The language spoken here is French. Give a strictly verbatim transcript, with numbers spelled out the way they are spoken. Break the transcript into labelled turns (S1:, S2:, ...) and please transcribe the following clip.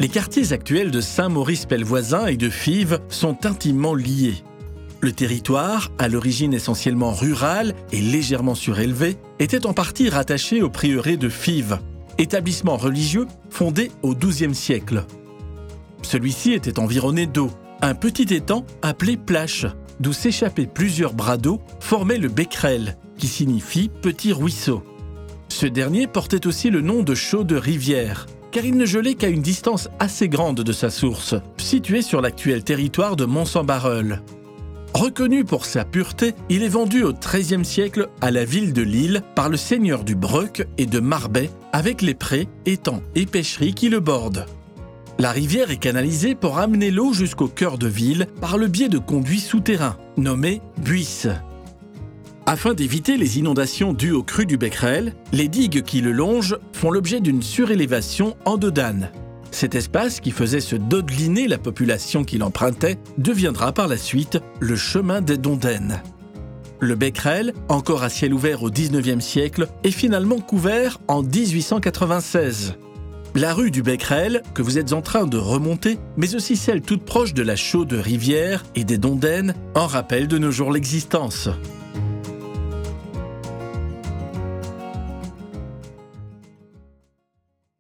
S1: Les quartiers actuels de Saint-Maurice-Pelvoisin et de Fives sont intimement liés. Le territoire, à l'origine essentiellement rural et légèrement surélevé, était en partie rattaché au prieuré de Fives, établissement religieux fondé au douzième siècle. Celui-ci était environné d'eau. Un petit étang appelé Plache, d'où s'échappaient plusieurs bras d'eau, formait le Becquerel, qui signifie « petit ruisseau ». Ce dernier portait aussi le nom de Chaux-de-Rivière, car il ne gelait qu'à une distance assez grande de sa source, située sur l'actuel territoire de Mont-Saint-Barreul. Reconnu pour sa pureté, il est vendu au treizième siècle à la ville de Lille par le seigneur du Breuc et de Marbais, avec les prés, étangs et pêcheries qui le bordent. La rivière est canalisée pour amener l'eau jusqu'au cœur de ville par le biais de conduits souterrains, nommés buisses. Afin d'éviter les inondations dues aux crues du Becquerel, les digues qui le longent font l'objet d'une surélévation en dodane. Cet espace, qui faisait se dodeliner la population qui l'empruntait, deviendra par la suite le chemin des Dondaines. Le Becquerel, encore à ciel ouvert au dix-neuvième siècle, est finalement couvert en dix-huit cent quatre-vingt-seize. La rue du Becquerel, que vous êtes en train de remonter, mais aussi celle toute proche de la Chaux-de-Rivière et des Dondaines, en rappellent de nos jours l'existence.